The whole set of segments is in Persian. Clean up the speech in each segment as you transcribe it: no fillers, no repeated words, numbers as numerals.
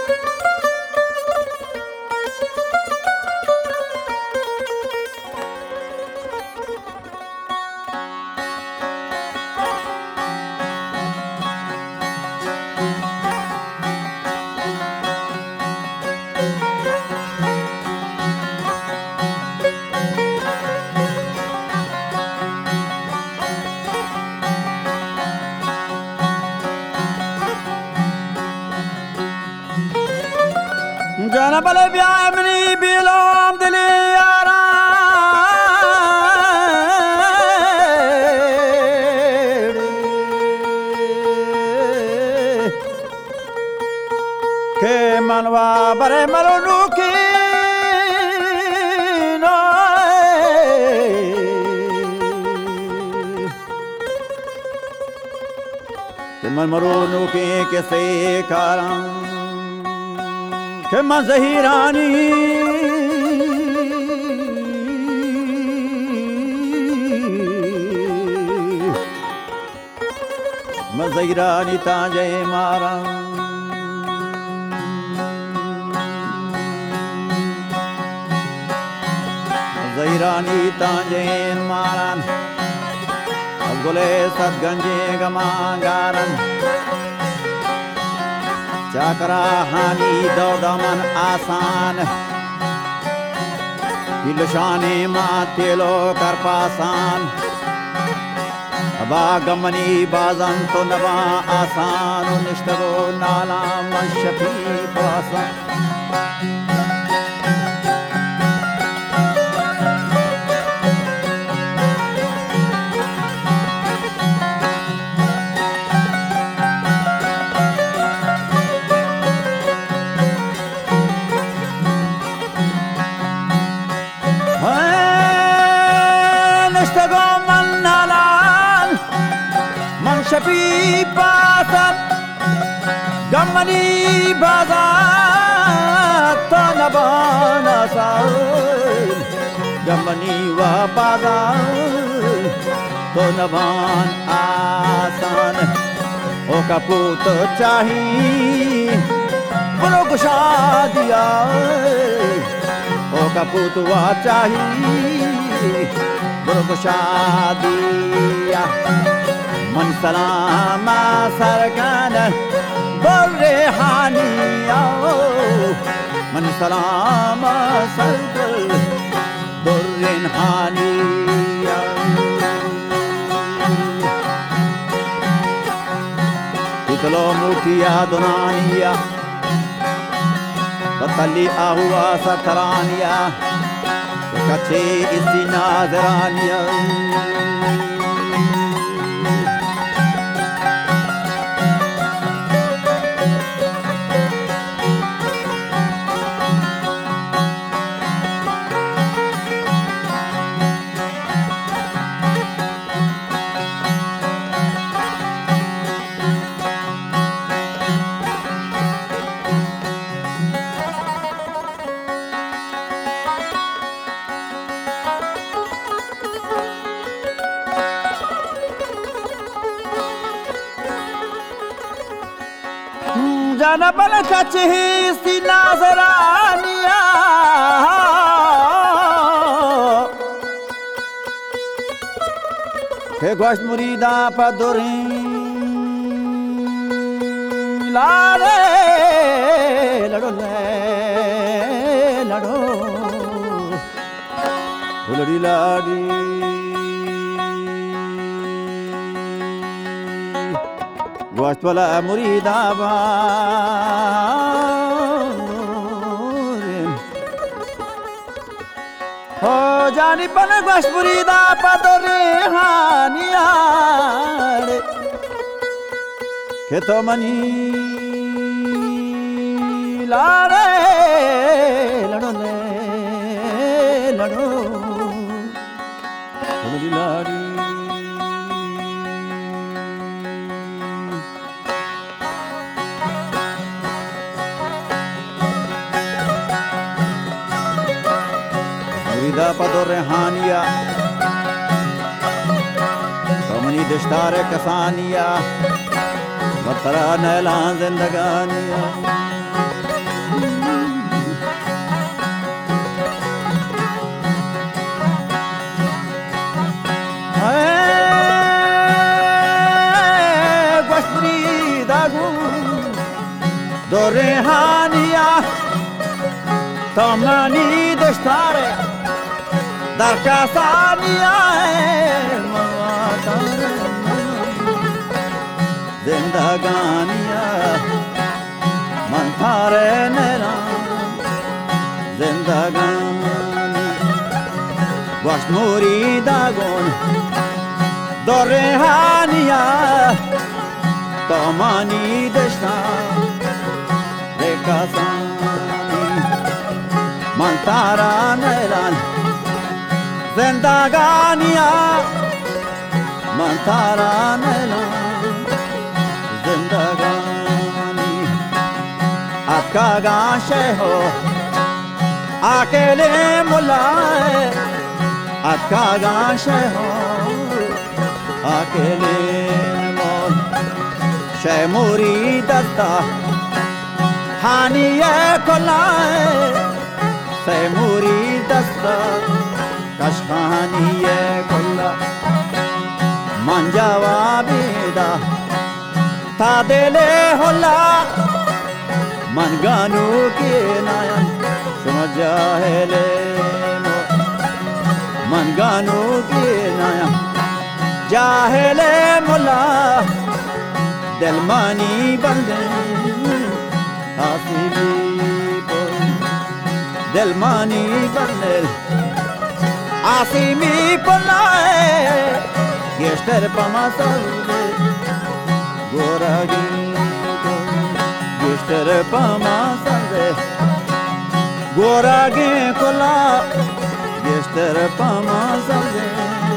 جانا بلا بيعمني بلام دلي يارا كي منوا بري ملونوكي من مرونوكي كسي كاران كما زهيراني ما زهيراني تاجي مارا زهيراني تاجي مارا أقولي سدغنجي غمانغارن چاکراهانی دودمن آسان دلشانی ما تیلو کرپاسان ابا گمنی بازن تو نبا آسان و نشتگو نالا من شفی پاسان شفی باسن گمنی بازن تو نبان آسان گمنی و بازن تو نبان آسان او کپوت چاہی برو گشا دیا او کپوت و چاہی برو گشا دیا من سلام سرکن برهانیا من سلام سرکن برهانیا تلو موتیا دنانیا بطلی آہوا سترانیا کچے اسی ناظرانیا जाना बल कचही सी नाजरानिया के गोश्त मुरीदा पदुरी लारे लड़ो लड़ो लड़ी लाड़ी गोश्त वाला मुरीदा हो जानी बन गोश्त मुरीदा पदरे हानिया के तो मनी लारे लड़ो लड़ो लड़ी लाड़ी मुरीदा पदरे हानिया कमनी दश्तार कसानिया बतरा नैलान जिंदगानिया Dorehania Tamani deshtare Dar kasania Zindagania Manthare nera Zindagani Washmuri dagon Dorehania Tamani deshtare Rekasani Mantara neran Zindagania Mantara neran Zindagani Akaga sheho Akele mulai Akaga sheho Akele mul Shemuri datta Haniye kolai Semuri dasta Kashhaniye kolla Manjava bida Tadele holla Manganu ke nayan Shumajahele mo Manganu ke nayan Jahele molla Delmani bande Hasibi boy Delmani bandel Asimi polae Geshter pamasavle Goragi Geshter pamasavle Goragi kola Geshter pamasavle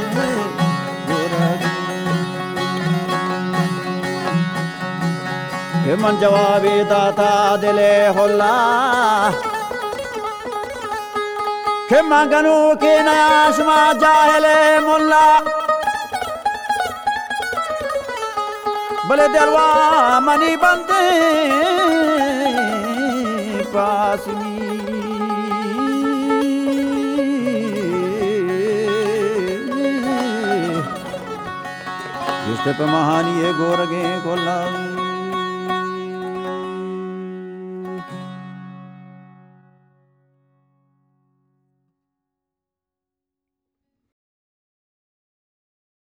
من جوابی داتا دل خلا که مانگنو کی نیا شما جاہل ملا بلے دلوا منی بندے پاسمی جس پہ مہانی گورگے کھلا